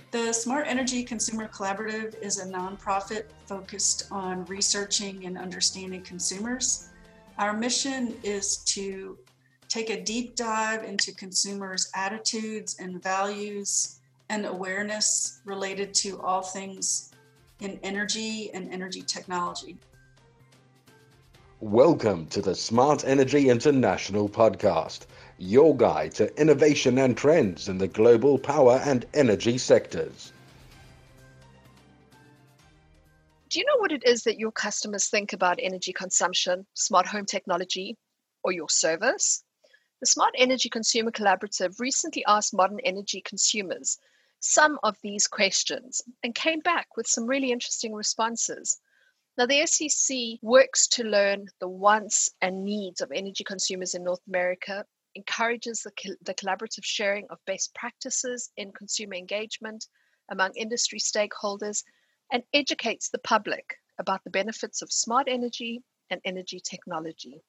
The Smart Energy Consumer Collaborative is a nonprofit focused on researching and understanding consumers. Our mission is to take a deep dive into consumers' attitudes and values and awareness related to all things in energy and energy technology. Welcome to the Smart Energy International podcast, your guide to innovation and trends in the global power and energy sectors. Do you know what it is that your customers think about energy consumption, smart home technology, or your service? The Smart Energy Consumer Collaborative recently asked modern energy consumers some of these questions and came back with some really interesting responses. Now, the SEC works to learn the wants and needs of energy consumers in North America, encourages the collaborative sharing of best practices in consumer engagement among industry stakeholders, and educates the public about the benefits of smart energy and energy technology.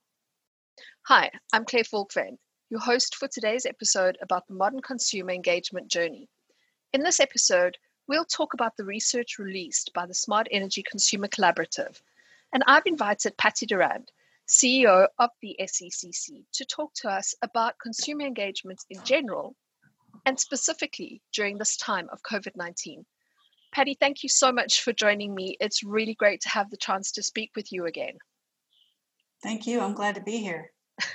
Hi, I'm Claire Falkvan, your host for today's episode about the modern consumer engagement journey. In this episode, we'll talk about the research released by the Smart Energy Consumer Collaborative, and I've invited Patty Durand, CEO of the SECC, to talk to us about consumer engagement in general, and specifically during this time of COVID-19. Patty, thank you so much for joining me. It's really great to have the chance to speak with you again. Thank you. I'm glad to be here.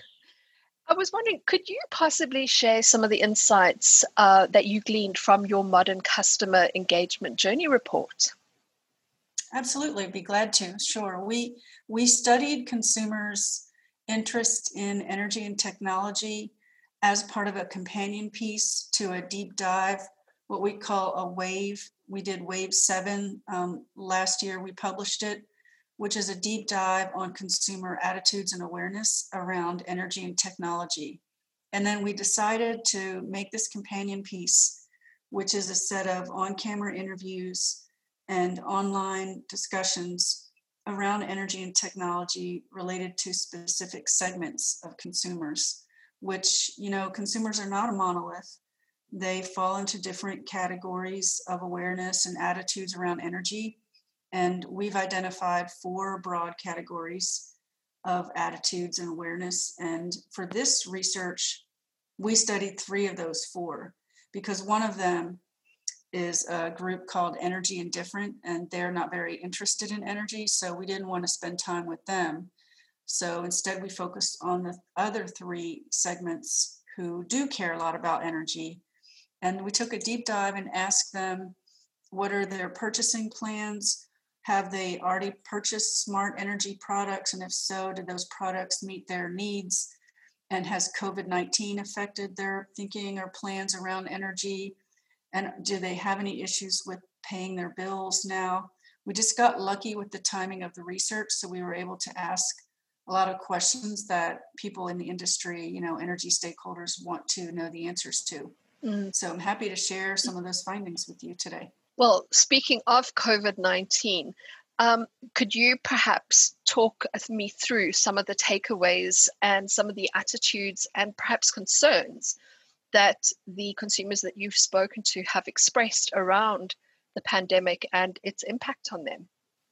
I was wondering, could you possibly share some of the insights that you gleaned from your modern customer engagement journey report? Absolutely, I'd be glad to. Sure. We studied consumers' interest in energy and technology as part of a companion piece to a deep dive, what we call a WAVE. We did WAVE 7 last year. We published it, which is a deep dive on consumer attitudes and awareness around energy and technology. And then we decided to make this companion piece, which is a set of on-camera interviews and online discussions around energy and technology related to specific segments of consumers, which, consumers are not a monolith. They fall into different categories of awareness and attitudes around energy. And we've identified 4 broad categories of attitudes and awareness. And for this research, we studied 3 of those 4, because one of them is a group called Energy Indifferent, and they're not very interested in energy, so we didn't want to spend time with them. So instead, we focused on the other 3 segments who do care a lot about energy. And we took a deep dive and asked them, what are their purchasing plans? Have they already purchased smart energy products? And if so, do those products meet their needs? And has COVID-19 affected their thinking or plans around energy? And do they have any issues with paying their bills now? We just got lucky with the timing of the research, so we were able to ask a lot of questions that people in the industry, energy stakeholders want to know the answers to. So I'm happy to share some of those findings with you today. Well, speaking of COVID-19, could you perhaps talk me through some of the takeaways and some of the attitudes and perhaps concerns that the consumers that you've spoken to have expressed around the pandemic and its impact on them?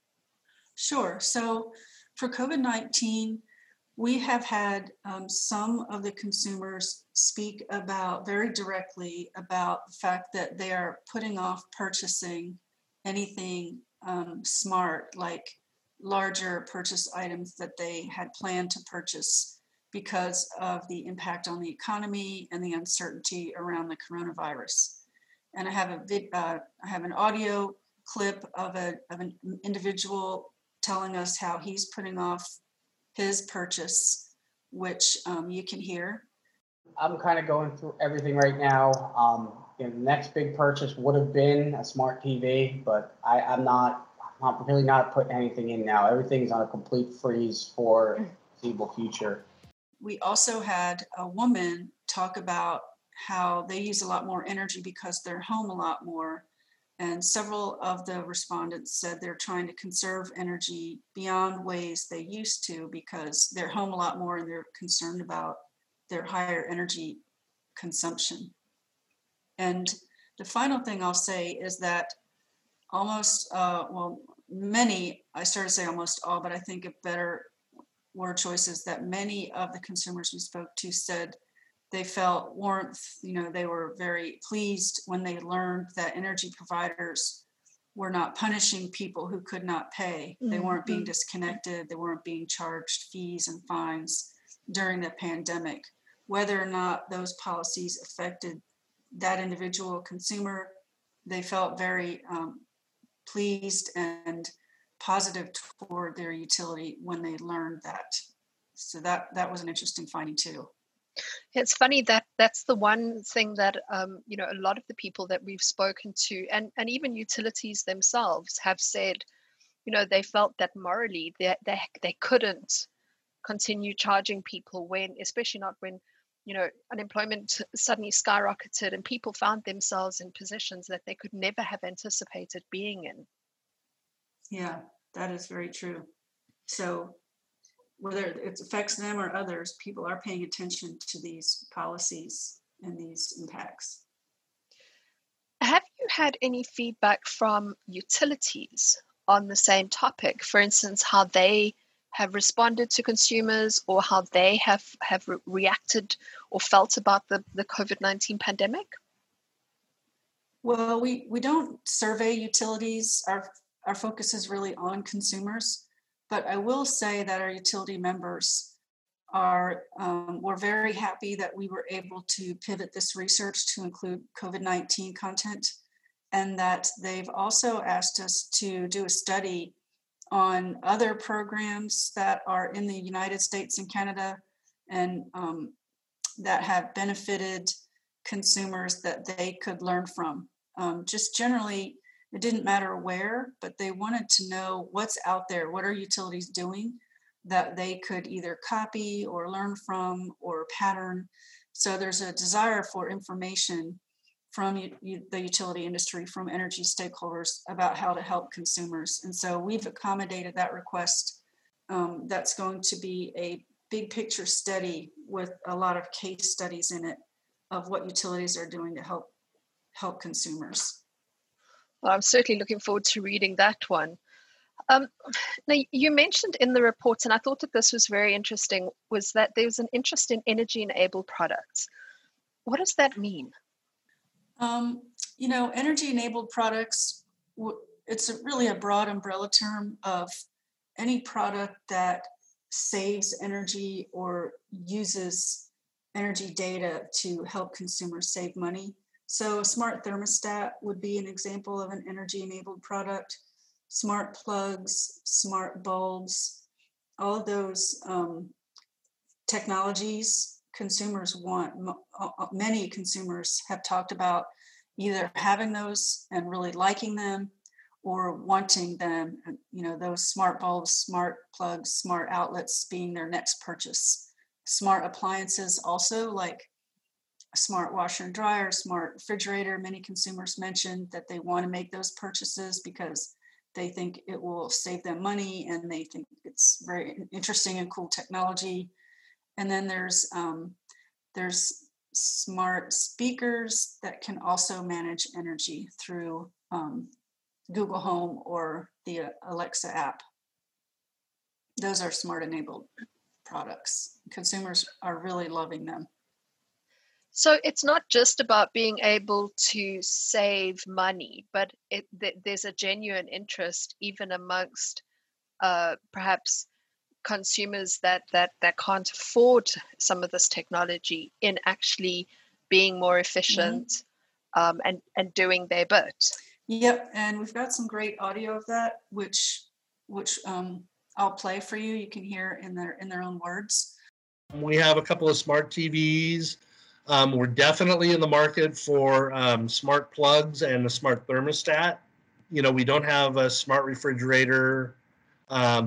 Sure. So for COVID-19, we have had some of the consumers speak about very directly about the fact that they are putting off purchasing anything smart, like larger purchase items that they had planned to purchase because of the impact on the economy and the uncertainty around the coronavirus. And I have an audio clip of an individual telling us how he's putting off his purchase, which you can hear. I'm kind of going through everything right now. The next big purchase would have been a smart TV, but I'm really not putting anything in now. Everything's on a complete freeze for the foreseeable future. We also had a woman talk about how they use a lot more energy because they're home a lot more. And several of the respondents said they're trying to conserve energy beyond ways they used to because they're home a lot more and they're concerned about their higher energy consumption. And The final thing I'll say is that almost, many, I started to say almost all, but I think a better word choice is that many of the consumers we spoke to said they felt warmth, they were very pleased when they learned that energy providers were not punishing people who could not pay. They weren't being disconnected, they weren't being charged fees and fines during the pandemic. Whether or not those policies affected that individual consumer, they felt very pleased and positive toward their utility when they learned that. So that was an interesting finding too. It's funny that that's the one thing that a lot of the people that we've spoken to, and even utilities themselves, have said, they felt that morally they couldn't continue charging people when, especially not when, unemployment suddenly skyrocketed and people found themselves in positions that they could never have anticipated being in. Yeah, that is very true. So whether it affects them or others, people are paying attention to these policies and these impacts. Have you had any feedback from utilities on the same topic? For instance, how they have responded to consumers, or how they have reacted or felt about the COVID-19 pandemic? Well, we don't survey utilities. Our focus is really on consumers, but I will say that our utility members were very happy that we were able to pivot this research to include COVID-19 content, and that they've also asked us to do a study on other programs that are in the United States and Canada, and that have benefited consumers that they could learn from. Just generally, it didn't matter where, but they wanted to know what's out there, what are utilities doing that they could either copy or learn from or pattern. So there's a desire for information from the utility industry, from energy stakeholders about how to help consumers. And so we've accommodated that request. That's going to be a big picture study with a lot of case studies in it of what utilities are doing to help consumers. Well, I'm certainly looking forward to reading that one. Now, you mentioned in the report, and I thought that this was very interesting, was that there was an interest in energy-enabled products. What does that mean? Energy-enabled products, it's really a broad umbrella term of any product that saves energy or uses energy data to help consumers save money. So a smart thermostat would be an example of an energy-enabled product. Smart plugs, smart bulbs, all of those technologies consumers want. Many consumers have talked about either having those and really liking them or wanting them, those smart bulbs, smart plugs, smart outlets being their next purchase. Smart appliances also, like a smart washer and dryer, smart refrigerator. Many consumers mentioned that they want to make those purchases because they think it will save them money and they think it's very interesting and cool technology. And then there's smart speakers that can also manage energy through Google Home or the Alexa app. Those are smart enabled products. Consumers are really loving them. So it's not just about being able to save money, but there's a genuine interest even amongst perhaps consumers that can't afford some of this technology in actually being more efficient and doing their bit. Yep, and we've got some great audio of that, which I'll play for you. You can hear in their own words. We have a couple of smart TVs. We're definitely in the market for smart plugs and a smart thermostat. We don't have a smart refrigerator. All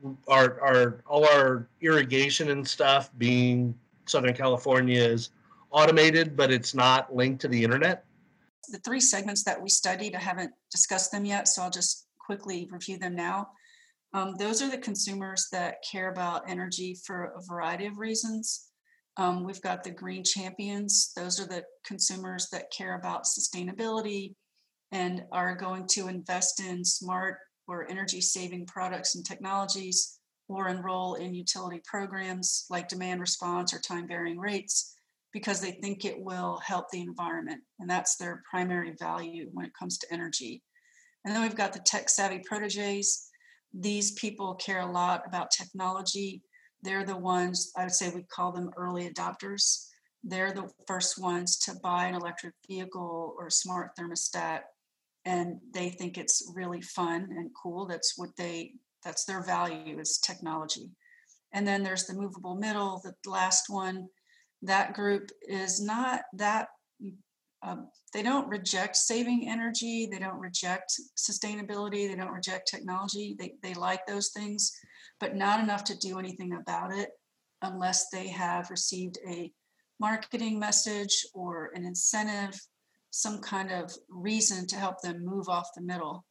our irrigation and stuff, being Southern California, is automated, but it's not linked to the internet. The three segments that we studied, I haven't discussed them yet, so I'll just quickly review them now. Those are the consumers that care about energy for a variety of reasons. We've got the green champions. Those are the consumers that care about sustainability and are going to invest in smart or energy saving products and technologies, or enroll in utility programs like demand response or time varying rates, because they think it will help the environment. And that's their primary value when it comes to energy. And then we've got the tech savvy proteges. These people care a lot about technology. They're the ones, I would say we call them early adopters. They're the first ones to buy an electric vehicle or a smart thermostat, and they think it's really fun and cool. That's their value, is technology. And then there's the movable middle, the last one. That group is not that, they don't reject saving energy, they don't reject sustainability, they don't reject technology. They like those things, but not enough to do anything about it unless they have received a marketing message or an incentive, some kind of reason to help them move off the middle.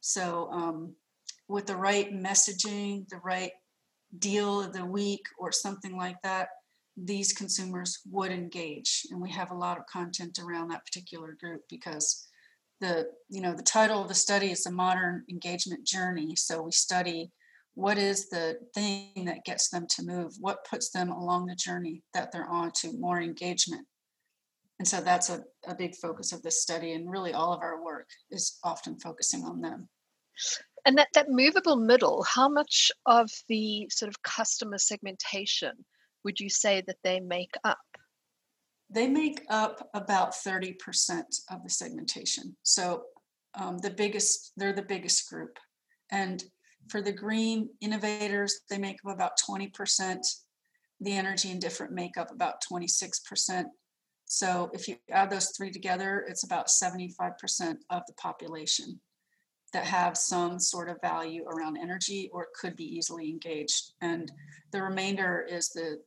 So with the right messaging, the right deal of the week or something like that, these consumers would engage. And we have a lot of content around that particular group, because the title of the study is the modern engagement journey. So we study what is the thing that gets them to move, what puts them along the journey that they're on to more engagement. And so that's a big focus of this study, and really all of our work is often focusing on them. And that movable middle, how much of the sort of customer segmentation would you say that they make up? They make up about 30% of the segmentation. So they're the biggest group. And for the green innovators, they make up about 20%. The energy indifferent make up about 26%. So if you add those three together, it's about 75% of the population that have some sort of value around energy or could be easily engaged. And the remainder is the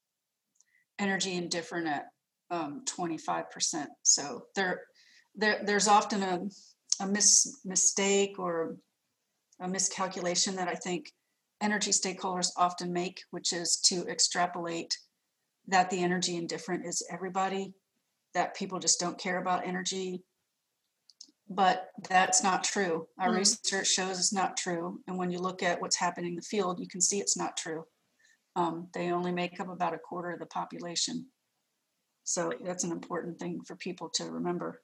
energy indifferent at 25%. So there's often a mistake or a miscalculation that I think energy stakeholders often make, which is to extrapolate that the energy indifferent is everybody, that people just don't care about energy. But that's not true. Our research shows it's not true. And when you look at what's happening in the field, you can see it's not true. They only make up about a quarter of the population. So that's an important thing for people to remember.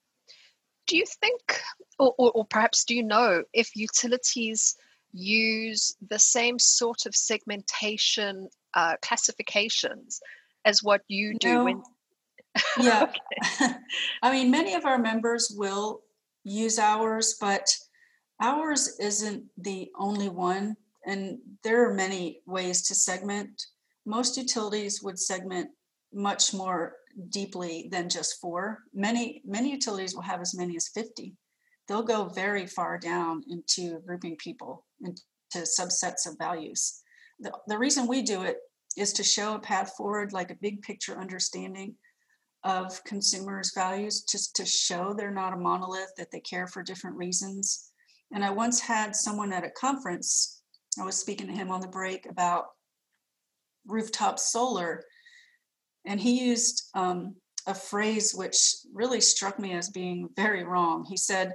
Do you think, or perhaps do you know, if utilities use the same sort of segmentation classifications as what you do? No. Yeah. Okay. I mean, many of our members will use ours, but ours isn't the only one. And there are many ways to segment. Most utilities would segment much more deeply than just 4. Many utilities will have as many as 50. They'll go very far down into grouping people into subsets of values. The reason we do it is to show a path forward, like a big picture understanding of consumers' values, just to show they're not a monolith, that they care for different reasons. And I once had someone at a conference, I was speaking to him on the break about rooftop solar, and he used a phrase which really struck me as being very wrong. He said,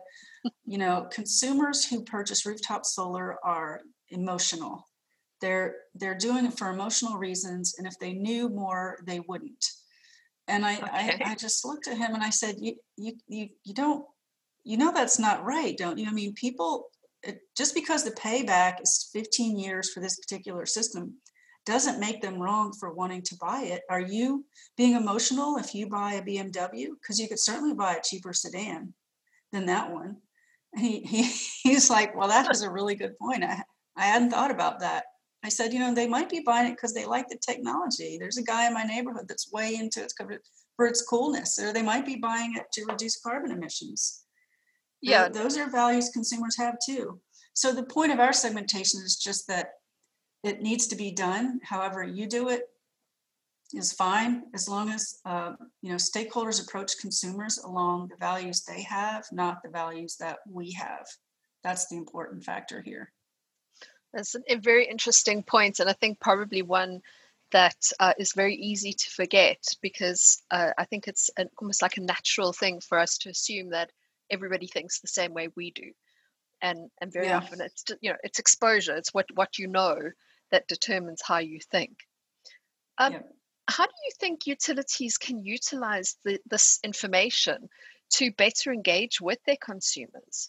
consumers who purchase rooftop solar are emotional. They're doing it for emotional reasons, and if they knew more, they wouldn't. And I just looked at him and I said, you don't, that's not right, don't you? I mean, people, just because the payback is 15 years for this particular system doesn't make them wrong for wanting to buy it. Are you being emotional if you buy a BMW? Because you could certainly buy a cheaper sedan than that one. And he's like, well, that is a really good point. I hadn't thought about that. I said, they might be buying it because they like the technology. There's a guy in my neighborhood that's way into it for its coolness, or they might be buying it to reduce carbon emissions. Yeah, those are values consumers have too. So the point of our segmentation is just that it needs to be done. However you do it is fine, as long as stakeholders approach consumers along the values they have, not the values that we have. That's the important factor here. That's a very interesting point, and I think probably one that is very easy to forget, because I think it's almost like a natural thing for us to assume that everybody thinks the same way we do. And very Yeah. often it's, it's exposure, it's what you know that determines how you think. Yeah. How do you think utilities can utilize this information to better engage with their consumers?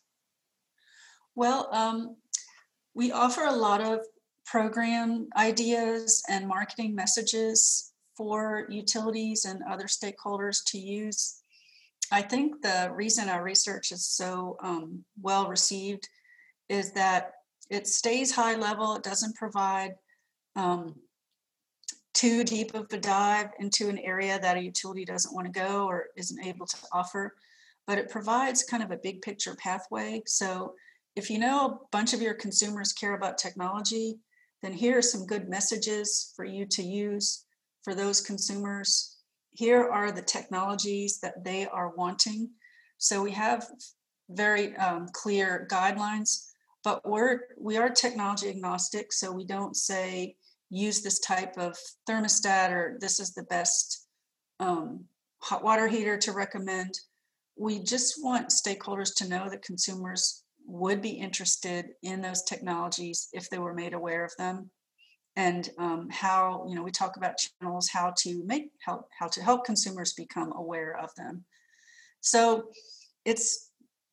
Well, we offer a lot of program ideas and marketing messages for utilities and other stakeholders to use. I think the reason our research is so well received is that it stays high level. It doesn't provide too deep of a dive into an area that a utility doesn't want to go or isn't able to offer, but it provides kind of a big picture pathway. So if you know a bunch of your consumers care about technology, then here are some good messages for you to use for those consumers. Here are the technologies that they are wanting. So we have very clear guidelines, but we are technology agnostic. So we don't say use this type of thermostat or this is the best hot water heater to recommend. We just want stakeholders to know that consumers would be interested in those technologies if they were made aware of them, and how, we talk about channels, how to help consumers become aware of them. So it's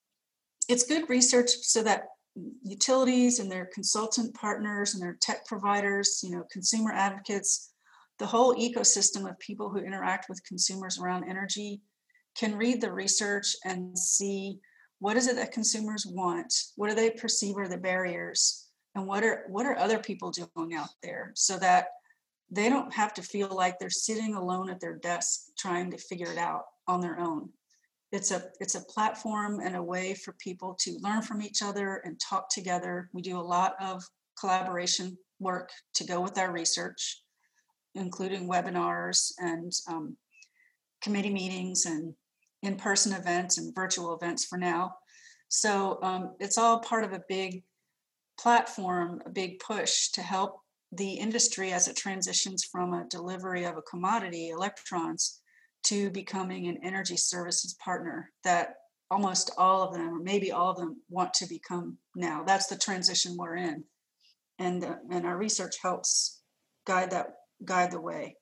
good research so that utilities and their consultant partners and their tech providers, consumer advocates, the whole ecosystem of people who interact with consumers around energy can read the research and see what is it that consumers want, what do they perceive are the barriers, and what are other people doing out there, so that they don't have to feel like they're sitting alone at their desk trying to figure it out on their own. It's a platform and a way for people to learn from each other and talk together. We do a lot of collaboration work to go with our research, including webinars and committee meetings and in-person events and virtual events for now. So it's all part of a big platform, a big push to help the industry as it transitions from a delivery of a commodity, electrons, to becoming an energy services partner that almost all of them, or maybe all of them, want to become now. That's the transition we're in. And our research helps guide the way.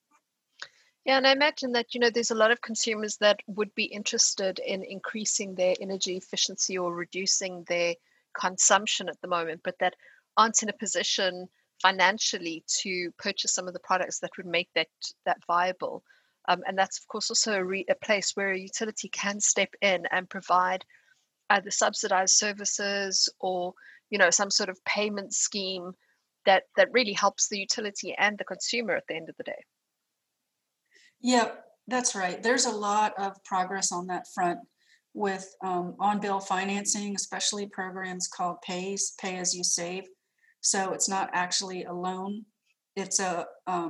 Yeah, and I imagine that, there's a lot of consumers that would be interested in increasing their energy efficiency or reducing their consumption at the moment, but that aren't in a position financially to purchase some of the products that would make that viable. And that's, of course, also a place where a utility can step in and provide either subsidized services or, some sort of payment scheme that really helps the utility and the consumer at the end of the day. Yeah, that's right. There's a lot of progress on that front with on-bill financing, especially programs called pay as you save. So it's not actually a loan. It's a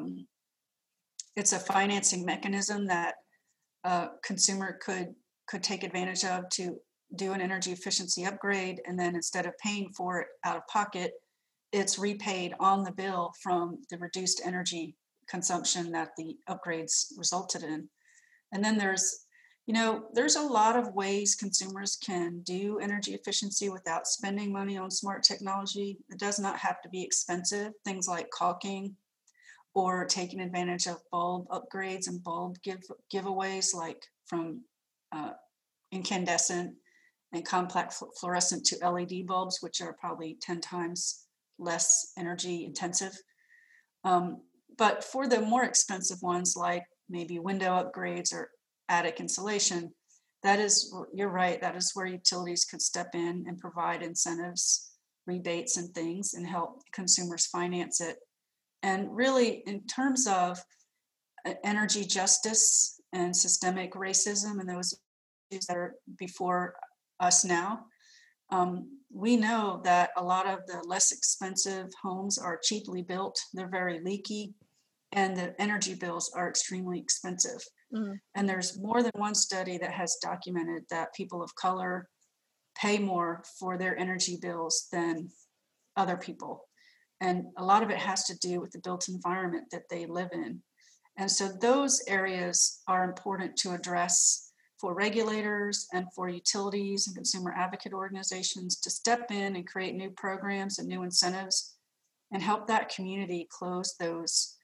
financing mechanism that a consumer could take advantage of to do an energy efficiency upgrade, and then instead of paying for it out of pocket, it's repaid on the bill from the reduced energy consumption that the upgrades resulted in. And then there's a lot of ways consumers can do energy efficiency without spending money on smart technology. It does not have to be expensive. Things like caulking or taking advantage of bulb upgrades and bulb giveaways, like from incandescent and compact fluorescent to LED bulbs, which are probably 10 times less energy intensive. But for the more expensive ones, like maybe window upgrades or attic insulation, you're right, that is where utilities could step in and provide incentives, rebates and things, and help consumers finance it. And really, in terms of energy justice and systemic racism and those issues that are before us now, we know that a lot of the less expensive homes are cheaply built. They're very leaky, and the energy bills are extremely expensive. Mm. And there's more than one study that has documented that people of color pay more for their energy bills than other people. And a lot of it has to do with the built environment that they live in. And so those areas are important to address for regulators and for utilities and consumer advocate organizations to step in and create new programs and new incentives and help that community close those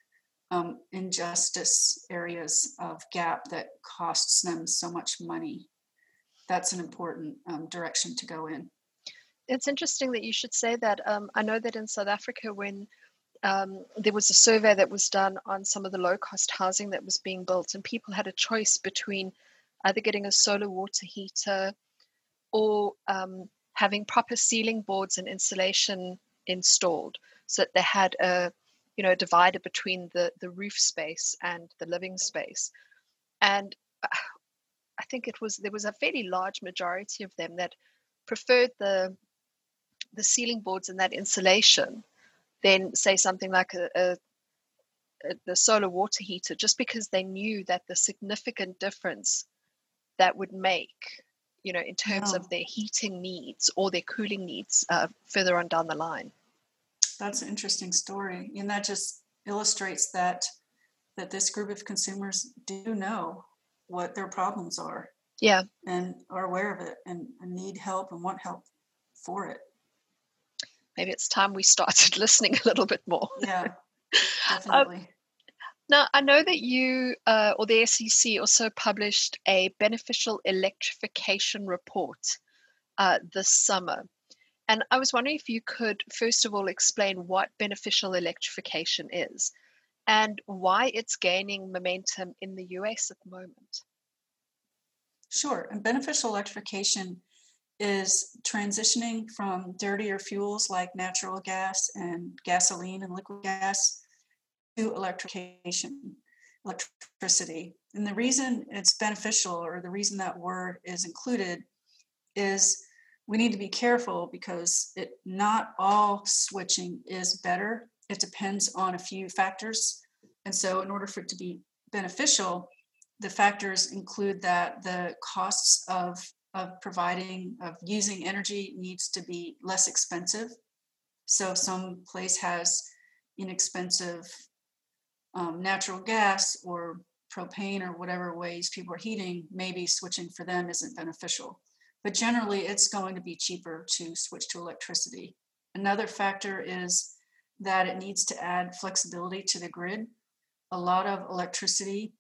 injustice areas of gap that costs them so much money. That's an important direction to go in. It's interesting that you should say that. I know that in South Africa, when there was a survey that was done on some of the low-cost housing that was being built, and people had a choice between either getting a solar water heater or having proper ceiling boards and insulation installed, so that they had a divider between the roof space and the living space. And I think there was a fairly large majority of them that preferred the ceiling boards and that insulation than say something like the solar water heater, just because they knew that the significant difference that would make, in terms of their heating needs or their cooling needs further on down the line. That's an interesting story. And that just illustrates that this group of consumers do know what their problems are. Yeah. And are aware of it and need help and want help for it. Maybe it's time we started listening a little bit more. Yeah, definitely. Now, I know that you or the SEC also published a beneficial electrification report this summer. And I was wondering if you could, first of all, explain what beneficial electrification is and why it's gaining momentum in the US at the moment. Sure. And beneficial electrification is transitioning from dirtier fuels like natural gas and gasoline and liquid gas to electricity. And the reason it's beneficial, or the reason that word is included, is we need to be careful because not all switching is better. It depends on a few factors. And so in order for it to be beneficial, the factors include that the costs of using energy needs to be less expensive. So if some place has inexpensive natural gas or propane or whatever ways people are heating, maybe switching for them isn't beneficial. But generally, it's going to be cheaper to switch to electricity. Another factor is that it needs to add flexibility to the grid. A lot of electricity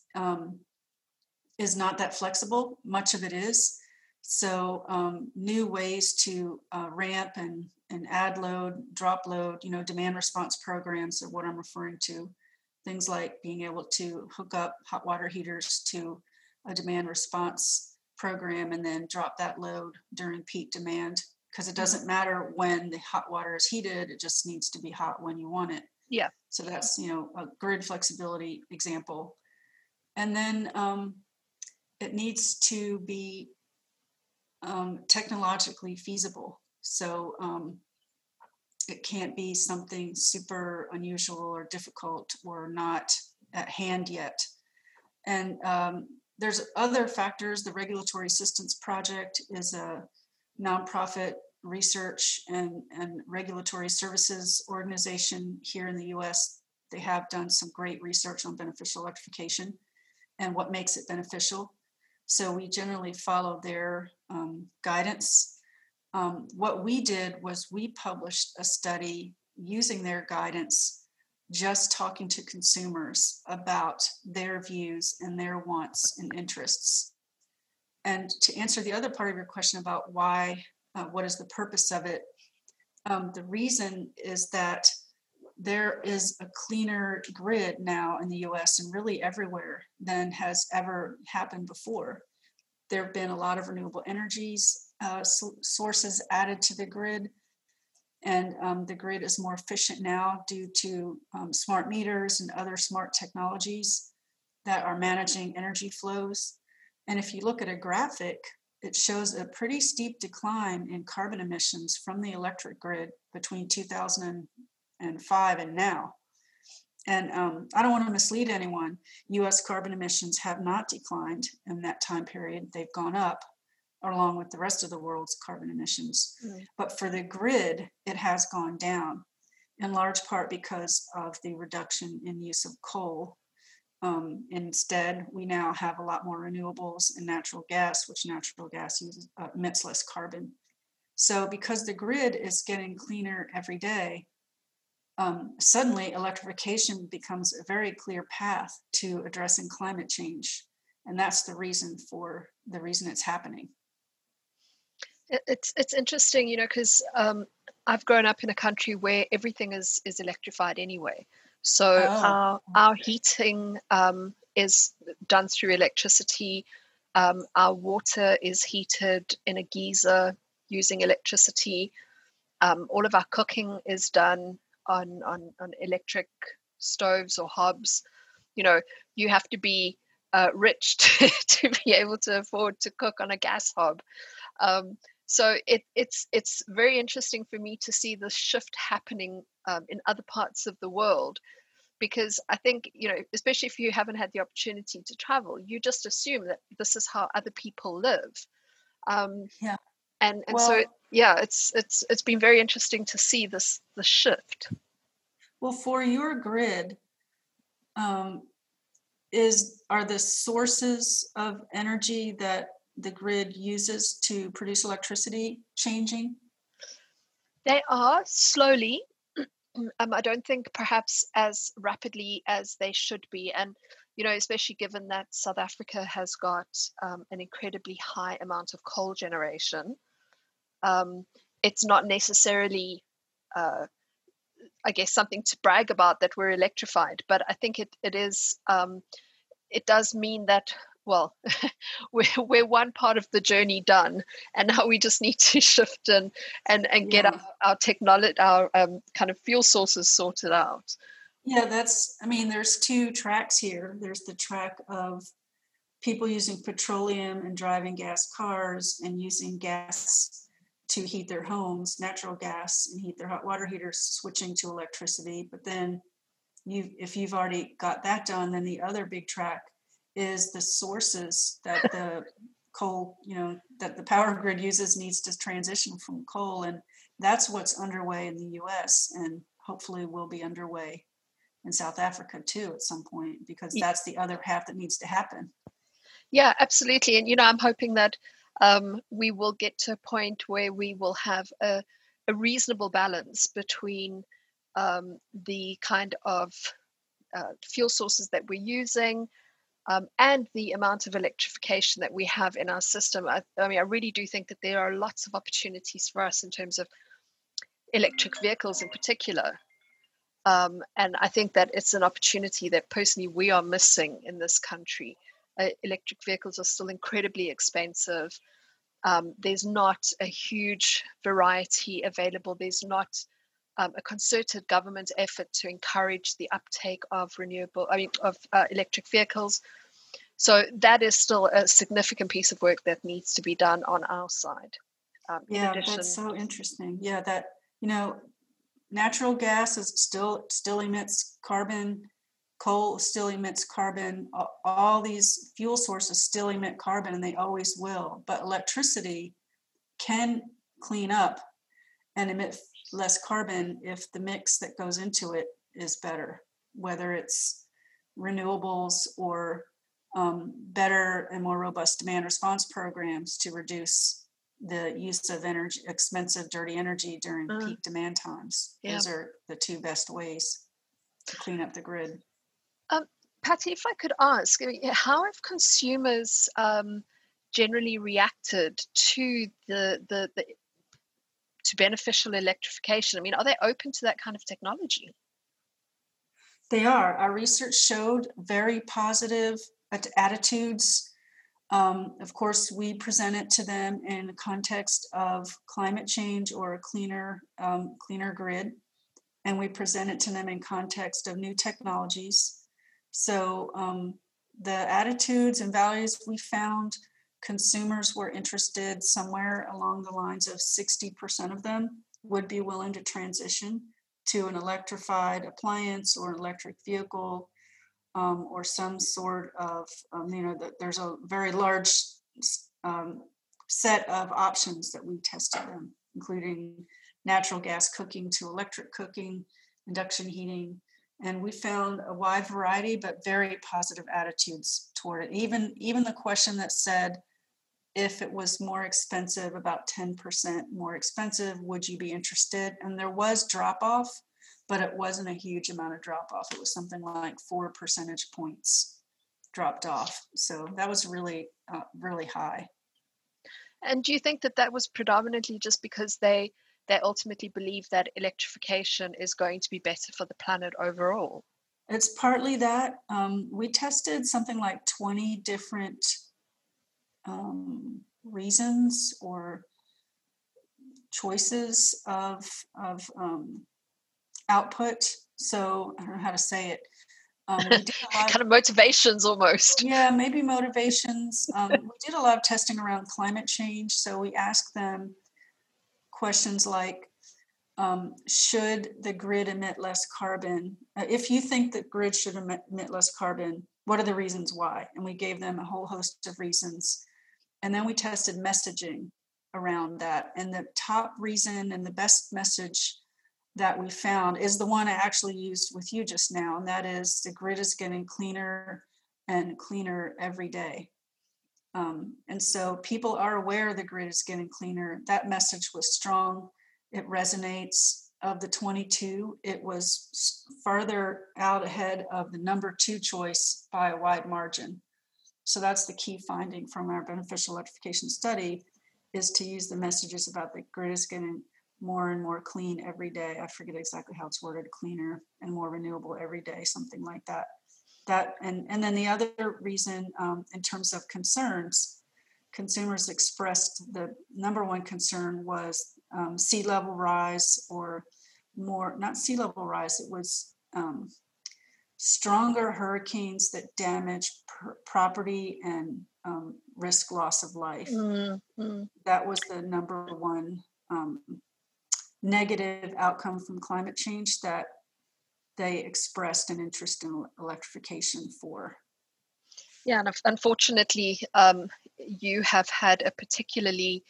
is not that flexible. Much of it is. So new ways to ramp and add load, drop load, demand response programs are what I'm referring to. Things like being able to hook up hot water heaters to a demand response program and then drop that load during peak demand, because it doesn't matter when the hot water is heated, it just needs to be hot when you want it. Yeah. So that's, a grid flexibility example. And then it needs to be technologically feasible. So it can't be something super unusual or difficult or not at hand yet. And there's other factors. The Regulatory Assistance Project is a nonprofit research and regulatory services organization here in the US. They have done some great research on beneficial electrification and what makes it beneficial. So we generally follow their guidance. What we did was we published a study using their guidance, just talking to consumers about their views and their wants and interests. And to answer the other part of your question about why, what is the purpose of it, the reason is that there is a cleaner grid now in the US and really everywhere than has ever happened before. There have been a lot of renewable energies sources added to the grid, and the grid is more efficient now due to smart meters and other smart technologies that are managing energy flows. And if you look at a graphic, it shows a pretty steep decline in carbon emissions from the electric grid between 2005 and now. And I don't want to mislead anyone. US carbon emissions have not declined in that time period. They've gone up along with the rest of the world's carbon emissions. Mm. But for the grid, it has gone down. in large part because of the reduction in use of coal. Instead, we now have a lot more renewables and natural gas, which natural gas uses, emits less carbon. So because the grid is getting cleaner every day, suddenly electrification becomes a very clear path to addressing climate change. And that's the reason it's happening. It's interesting, because I've grown up in a country where everything is electrified anyway. So our heating is done through electricity. Our water is heated in a geyser using electricity. All of our cooking is done on electric stoves or hobs. You have to be rich to be able to afford to cook on a gas hob. So it's very interesting for me to see the shift happening in other parts of the world, because I think, especially if you haven't had the opportunity to travel, you just assume that this is how other people live. Yeah. And so, yeah, it's been very interesting to see the shift. Well, for your grid, are the sources of energy that the grid uses to produce electricity changing? They are slowly. I don't think perhaps as rapidly as they should be. And, especially given that South Africa has got an incredibly high amount of coal generation, it's not necessarily, I guess, something to brag about that we're electrified. But I think it is, it does mean that, well, we're one part of the journey done, and now we just need to shift and get our technology, our kind of fuel sources sorted out. Yeah, there's two tracks here. There's the track of people using petroleum and driving gas cars and using gas to heat their homes, natural gas, and heat their hot water heaters, switching to electricity. But then if you've already got that done, then the other big track is the sources that the coal, that the power grid uses needs to transition from coal. And that's what's underway in the US, and hopefully will be underway in South Africa too at some point, because that's the other half that needs to happen. Yeah, absolutely. And, I'm hoping that we will get to a point where we will have a reasonable balance between the kind of fuel sources that we're using, and the amount of electrification that we have in our system. I really do think that there are lots of opportunities for us in terms of electric vehicles in particular. And I think that it's an opportunity that personally we are missing in this country. Electric vehicles are still incredibly expensive. There's not a huge variety available. There's not a concerted government effort to encourage the uptake of electric vehicles. So that is still a significant piece of work that needs to be done on our side. That's so interesting. Yeah, that, natural gas is still emits carbon, coal still emits carbon, all these fuel sources still emit carbon, and they always will. But electricity can clean up and emit less carbon if the mix that goes into it is better, whether it's renewables or better and more robust demand response programs to reduce the use of energy, expensive, dirty energy during peak demand times. Yeah. Those are the two best ways to clean up the grid. Patty, if I could ask, how have consumers generally reacted to the to beneficial electrification? Are they open to that kind of technology? They are. Our research showed very positive attitudes. Of course, we present it to them in the context of climate change or a cleaner grid, and we present it to them in context of new technologies. So the attitudes and values we found, consumers were interested somewhere along the lines of 60% of them would be willing to transition to an electrified appliance or an electric vehicle, or some sort of, there's a very large set of options that we tested them, including natural gas cooking to electric cooking, induction heating. And we found a wide variety, but very positive attitudes toward it. Even the question that said, if it was more expensive, about 10% more expensive, would you be interested? And there was drop off, but it wasn't a huge amount of drop off. It was something like 4 percentage points dropped off. So that was really, really high. And do you think that that was predominantly just because they ultimately believe that electrification is going to be better for the planet overall? It's partly that. We tested something like 20 different reasons or choices of output. So I don't know how to say it. We did a lot kind of motivations almost. Yeah, maybe motivations. We did a lot of testing around climate change. So we asked them questions like, should the grid emit less carbon? If you think the grid should emit less carbon, what are the reasons why? And we gave them a whole host of reasons. And then we tested messaging around that. And the top reason and the best message that we found is the one I actually used with you just now. And that is the grid is getting cleaner and cleaner every day. And so people are aware the grid is getting cleaner. That message was strong. It resonates. Of the 22, it was farther out ahead of the number 2 choice by a wide margin. So that's the key finding from our beneficial electrification study, is to use the messages about the grid is getting more and more clean every day. I forget exactly how it's worded, cleaner and more renewable every day, something like that. And then the other reason, in terms of concerns, consumers expressed the number one concern was sea level rise, or more, not sea level rise, it was stronger hurricanes that damage property and risk loss of life. Mm-hmm. That was the number one negative outcome from climate change that they expressed an interest in electrification for. Yeah, and unfortunately, you have had a particularly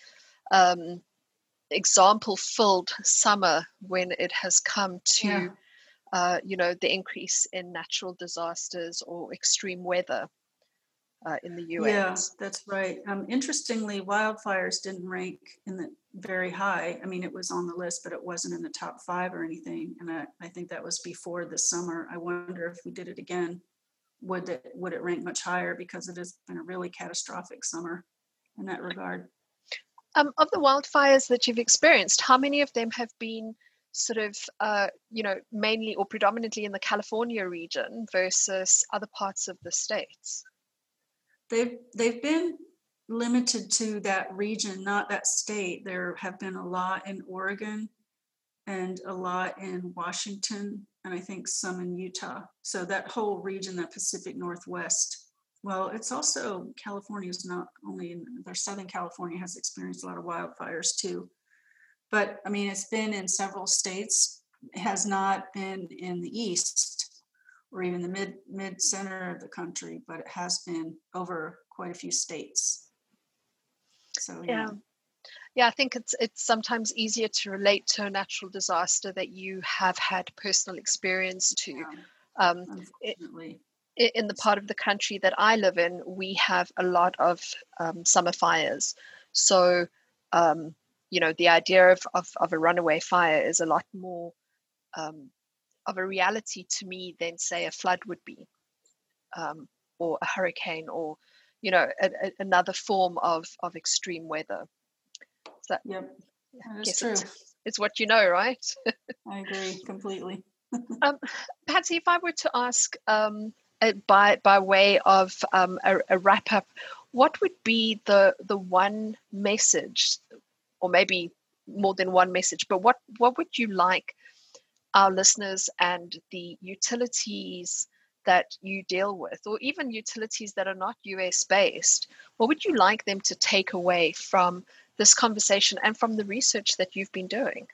example-filled summer when it has come to, the increase in natural disasters or extreme weather in the US. Yeah, that's right. Interestingly, wildfires didn't rank in the very high. I mean, it was on the list, but it wasn't in the top 5 or anything. And I think that was before the summer. I wonder if we did it again, would it rank much higher, because it has been a really catastrophic summer in that regard. Of the wildfires that you've experienced, how many of them have been sort of, mainly or predominantly in the California region versus other parts of the states? They've been limited to that region, not that state. There have been a lot in Oregon and a lot in Washington, and I think some in Utah. So that whole region, that Pacific Northwest. Well, it's also, California is not only their Southern California has experienced a lot of wildfires too. But I mean, it's been in several states. It has not been in the East or even the mid center of the country, but it has been over quite a few states. So yeah, I think it's sometimes easier to relate to a natural disaster that you have had personal experience to. Unfortunately. In the part of the country that I live in, we have a lot of summer fires. So, the idea of a runaway fire is a lot more of a reality to me than, say, a flood would be, or a hurricane, or another form of extreme weather. So, yep, that is true. It's what you know, right? I agree completely. Patsy, if I were to ask, by way of a wrap up, what would be the one message, or maybe more than one message, but what would you like our listeners and the utilities that you deal with, or even utilities that are not US based, what would you like them to take away from this conversation and from the research that you've been doing?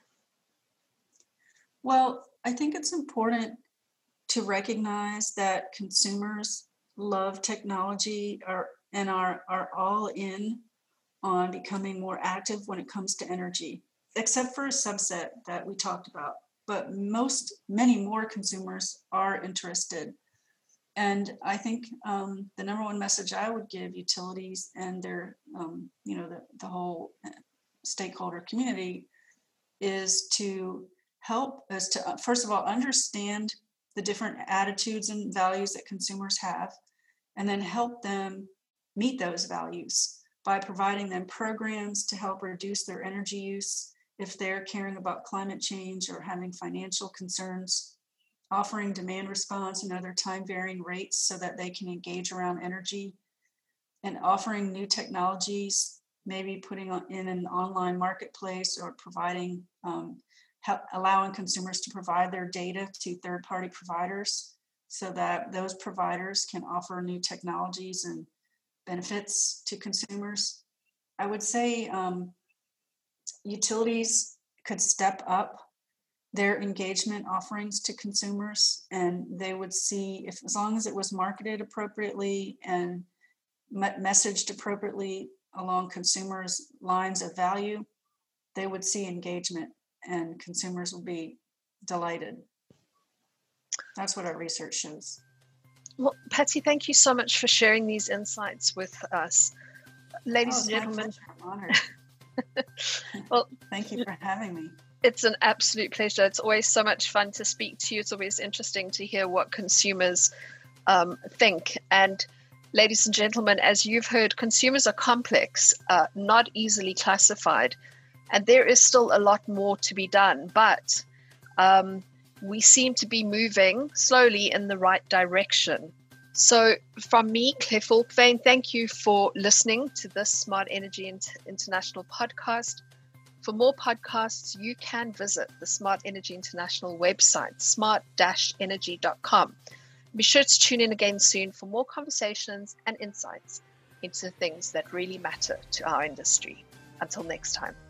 Well, I think it's important to recognize that consumers love technology and are all in on becoming more active when it comes to energy, except for a subset that we talked about. but many more consumers are interested. And I think the number one message I would give utilities and their, the whole stakeholder community is to help us to, first of all, understand the different attitudes and values that consumers have, and then help them meet those values by providing them programs to help reduce their energy use if they're caring about climate change or having financial concerns, offering demand response and other time varying rates so that they can engage around energy, and offering new technologies, maybe putting in an online marketplace or providing, allowing consumers to provide their data to third-party providers so that those providers can offer new technologies and benefits to consumers. I would say utilities could step up their engagement offerings to consumers, and they would see, if as long as it was marketed appropriately and messaged appropriately along consumers' lines of value, they would see engagement and consumers will be delighted. That's what our research shows. Well, Patsy, thank you so much for sharing these insights with us. Ladies and gentlemen. I'm honored. Well, thank you for having me. It's an absolute pleasure. It's always so much fun to speak to you. It's always interesting to hear what consumers think. And ladies and gentlemen, as you've heard, consumers are complex, not easily classified. And there is still a lot more to be done. But we seem to be moving slowly in the right direction. So from me, Claire Falkvane, thank you for listening to this Smart Energy International podcast. For more podcasts, you can visit the Smart Energy International website, smart-energy.com. Be sure to tune in again soon for more conversations and insights into things that really matter to our industry. Until next time.